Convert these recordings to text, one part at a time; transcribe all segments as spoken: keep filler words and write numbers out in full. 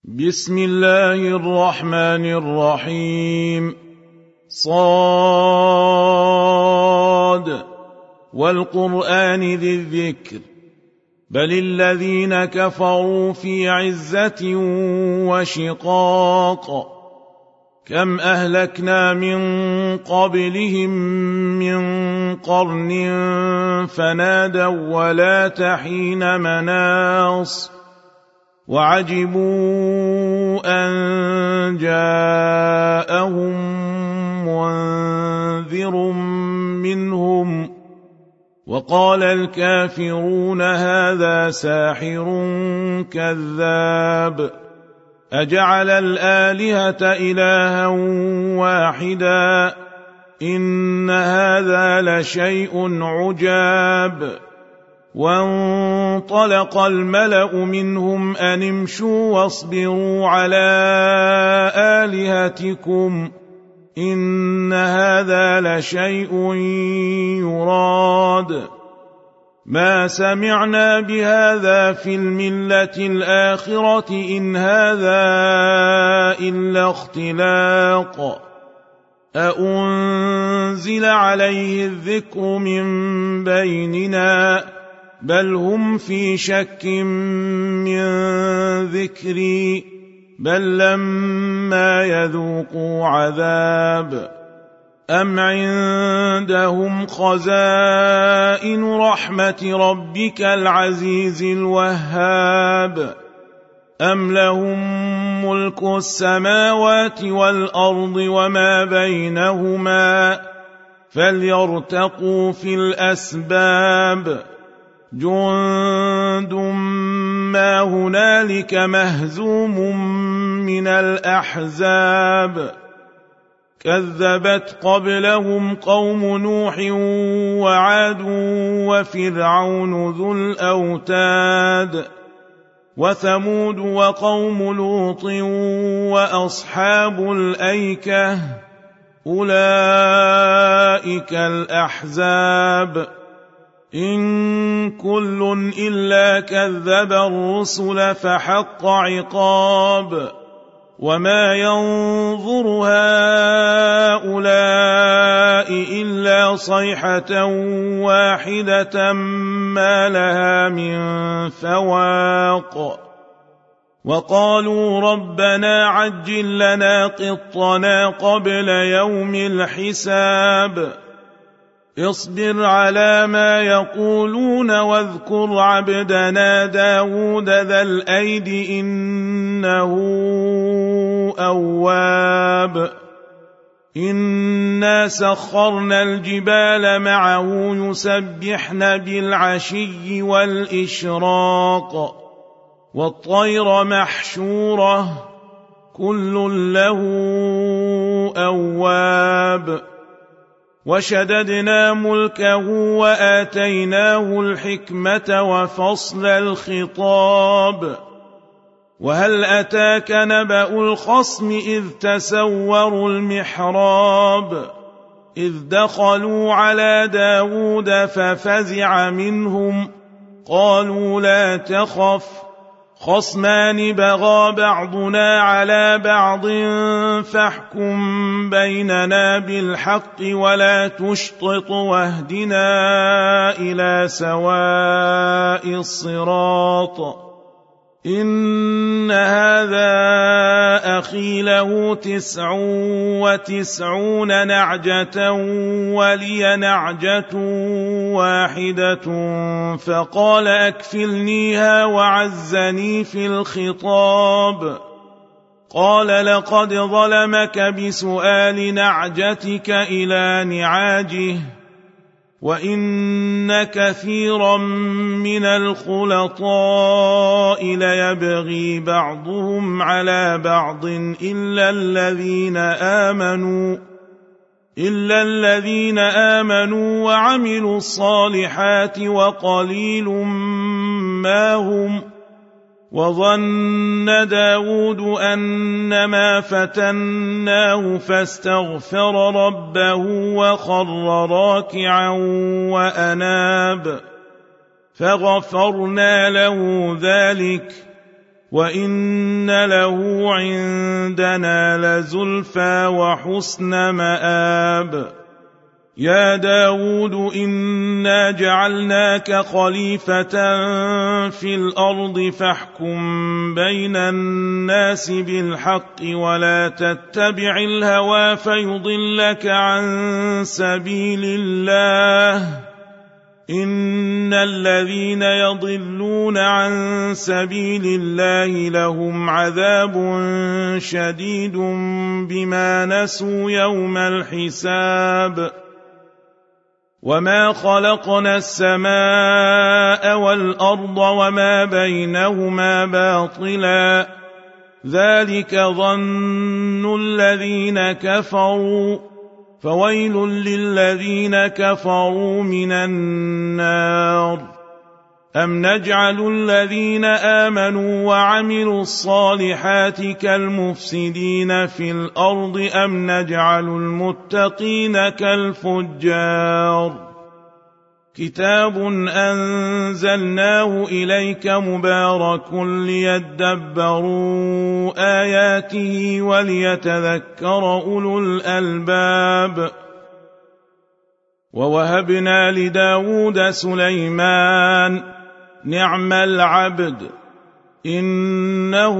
بسم الله الرحمن الرحيم. صاد والقرآن ذي الذكر بل الذين كفروا في عزة وشقاق كم أهلكنا من قبلهم من قرن فنادوا ولا تحين مناص وعجبوا أن جاءهم منذر منهم وقال الكافرون هذا ساحر كذاب أجعل الآلهة إلها واحدا إن هذا لشيء عجاب. وانطلق الملأ منهم أن امشوا واصبروا على آلهتكم إن هذا لشيء يراد ما سمعنا بهذا في الملة الآخرة إن هذا إلا اختلاق أأنزل عليه الذكر من بيننا بل هم في شك من ذكري بل لما يذوقوا عذاب أم عندهم خزائن رحمة ربك العزيز الوهاب أم لهم ملك السماوات والأرض وما بينهما فليرتقوا في الأسباب جند ما هنالك مهزوم من الأحزاب كذبت قبلهم قوم نوح وعاد وفرعون ذو الأوتاد وثمود وقوم لوط وأصحاب الأيكة أولئك الأحزاب إن كل إلا كذب الرسل فحق عقاب وما ينظر هؤلاء إلا صيحة واحدة ما لها من فواق وقالوا ربنا عجل لنا قطنا قبل يوم الحساب اصبر على ما يقولون واذكر عبدنا داود ذا الأيد إنه أواب إنا سخرنا الجبال معه يسبحن بالعشي والإشراق والطير محشورة كل له أواب وشددنا ملكه وآتيناه الحكمة وفصل الخطاب وهل أتاك نبأ الخصم إذ تسوروا المحراب إذ دخلوا على داود ففزع منهم قالوا لا تخف خصمان بغى بعضنا على بعض فاحكم بيننا بالحق ولا تشطط واهدنا إلى سواء الصراط إن هذا أخي له تسع وتسعون نعجة ولي نعجة واحدة فقال أكفلنيها وعزني في الخطاب قال لقد ظلمك بسؤال نعجتك إلى نعاجه وإن كثيرا من الخلطاء ليبغي بعضهم على بعض إلا الذين آمنوا إلا الذين آمنوا وعملوا الصالحات وقليل ما هم وظن داود أنما فتناه فاستغفر ربه وخر راكعا وأناب فغفرنا له ذلك وإن له عندنا لزلفى وحسن مآب. يا داود إنا جعلناك خليفة في الأرض فاحكم بين الناس بالحق ولا تتبع الهوى فيضلك عن سبيل الله. إن الذين يضلون عن سبيل الله لهم عذاب شديد بما نسوا يوم الحساب. وما خلقنا السماء والأرض وما بينهما باطلا ذلك ظن الذين كفروا فويل للذين كفروا من النار. أم نجعل الذين آمنوا وعملوا الصالحات كالمفسدين في الأرض أم نجعل المتقين كالفجار. كتاب أنزلناه إليك مبارك ليدبروا آياته وليتذكر أولو الألباب. ووهبنا لداود سليمان نعم العبد إنه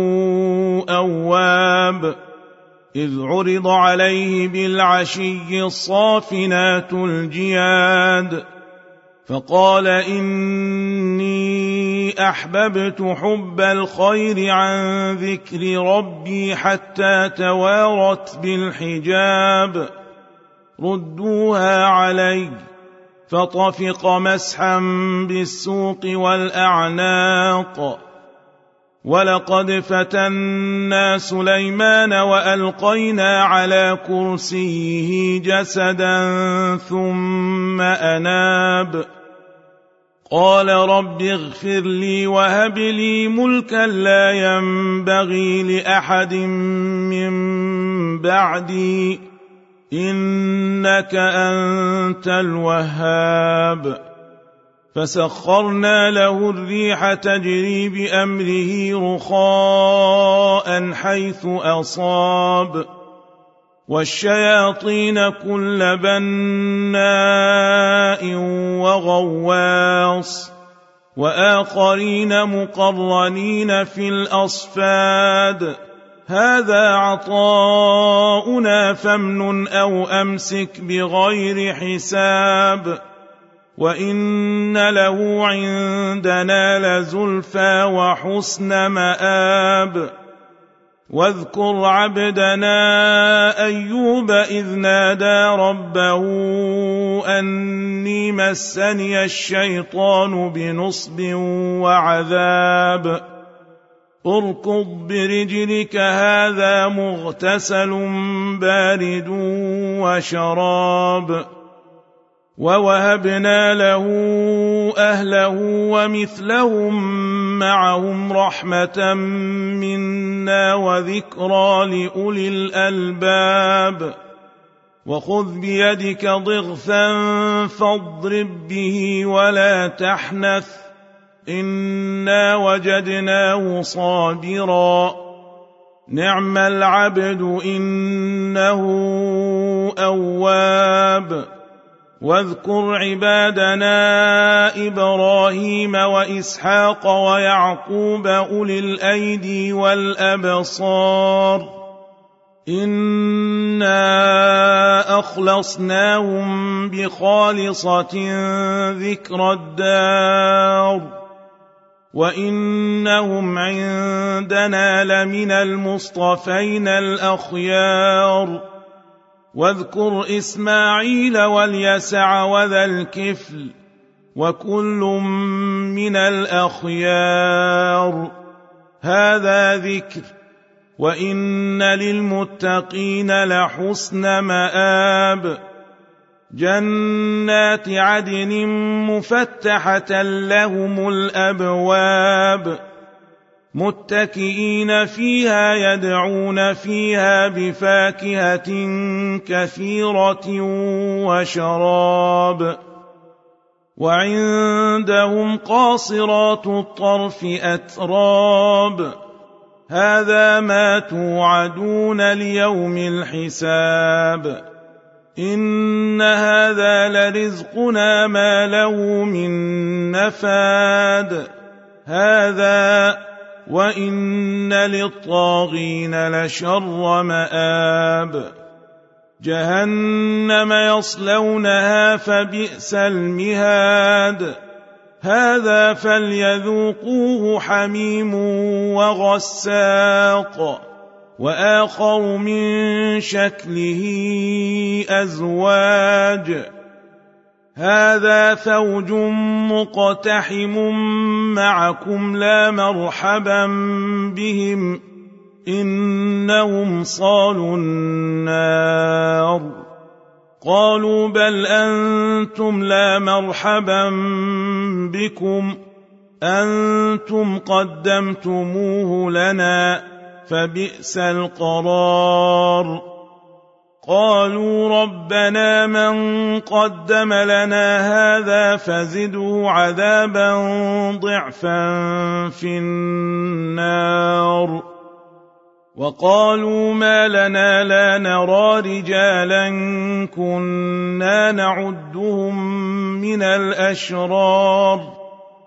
أواب. إذ عرض عليه بالعشي الصافنات الجياد فقال إني أحببت حب الخير عن ذكر ربي حتى توارت بالحجاب. ردوها علي فطفق مسحا بالسوق والأعناق. ولقد فتنا سليمان وألقينا على كرسيه جسدا ثم أناب. قال رب اغفر لي وهب لي ملكا لا ينبغي لأحد من بعدي إنك أنت الوهاب. فسخرنا له الريح تجري بأمره رخاء حيث أصاب والشياطين كل بناء وغواص وآخرين مقرنين في الأصفاد. هذا عطاؤنا فامنن أو أمسك بغير حساب. وإن له عندنا لزلفى وحسن مآب. واذكر عبدنا أيوب إذ نادى ربه أني مسني الشيطان بنصب وعذاب. اركض برجلك هذا مغتسل بارد وشراب. ووهبنا له أهله ومثلهم معهم رحمة منا وذكرى لأولي الألباب. وخذ بيدك ضغثا فاضرب به ولا تحنث إنا وجدناه صابرا نعم العبد إنه أواب. واذكر عبادنا إبراهيم وإسحاق ويعقوب أولي الأيدي والأبصار إنا أخلصناهم بخالصة ذكر الدار وإنهم عندنا لمن المصطفين الأخيار. واذكر إسماعيل واليسع وذا الكفل وكل من الأخيار. هذا ذكر وإن للمتقين لحسن مآب. جنات عدن مفتحة لهم الأبواب متكئين فيها يدعون فيها بفاكهة كثيرة وشراب. وعندهم قاصرات الطرف أتراب هذا ما توعدون ليوم الحساب إن هذا لرزقنا ما له من نفاد هذا وإن للطاغين لشر مآب جهنم يصلونها فبئس المهاد هذا فليذوقوه حميم وغساق وآخر من شكله أزواج هذا فوج مقتحم معكم لا مرحبا بهم إنهم صالوا النار قالوا بل أنتم لا مرحبا بكم أنتم قدمتموه لنا فبئس القرار قالوا ربنا من قدم لنا هذا فزده عذابا ضعفا في النار وقالوا ما لنا لا نرى رجالا كنا نعدهم من الأشرار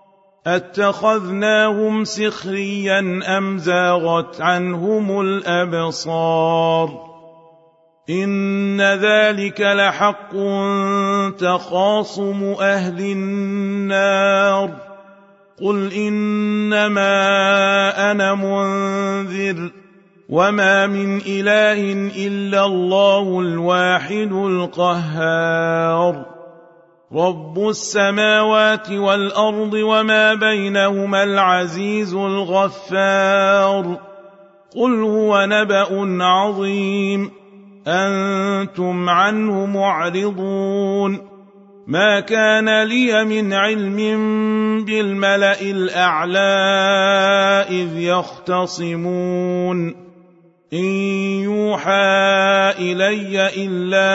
اتخذناهم سخريا أم زاغت عنهم الأبصار إن ذلك لحق تخاصم أهل النار قل إنما أنا منذر وما من إله إلا الله الواحد القهار رب السماوات والأرض وما بينهما العزيز الغفار قل هو نبأ عظيم أنتم عنه معرضون ما كان لي من علم بالملأ الأعلى إذ يختصمون إن يوحى إلي إلا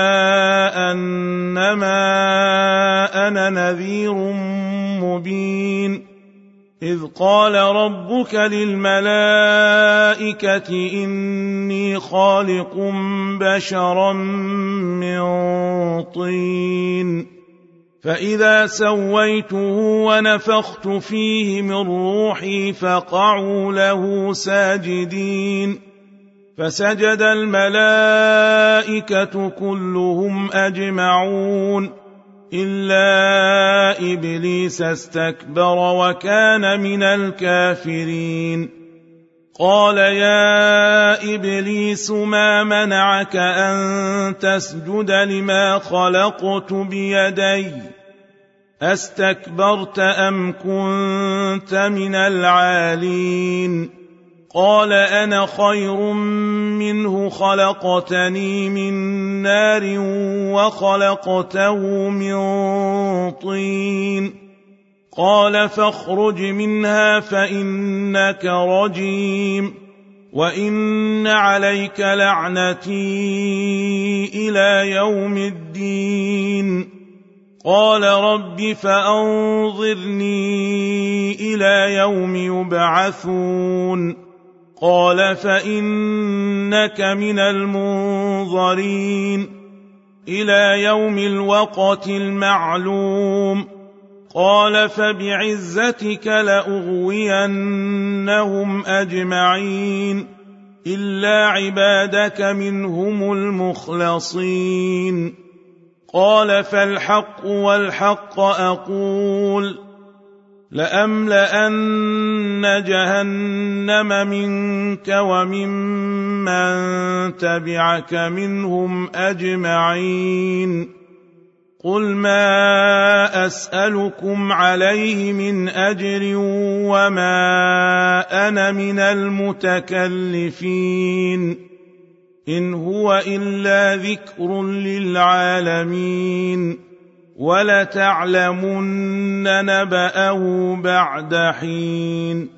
أنما أنا نذير مبين إذ قال ربك للملائكة إني خالق بشرا من طين فإذا سويته ونفخت فيه من روحي فقعوا له ساجدين فسجد الملائكة كلهم أجمعون إلا إبليس استكبر وكان من الكافرين قال يا إبليس ما منعك أن تسجد لما خلقت بيدي أستكبرت أم كنت من العالين قال أنا خير منه خلقتني من نار وخلقته من طين قال فاخرج منها فإنك رجيم وإن عليك لعنتي إلى يوم الدين قال رب فأنظرني إلى يوم يبعثون قال فإنك من المنظرين إلى يوم الوقت المعلوم قال فبعزتك لأغوينهم أجمعين إلا عبادك منهم المخلصين قال فالحق والحق أقول لأملأن جهنم منك وممن تبعك منهم أجمعين قل ما أسألكم عليه من أجر وما أنا من المتكلفين إن هو إلا ذكر للعالمين ولتعلمن نبأه بعد حين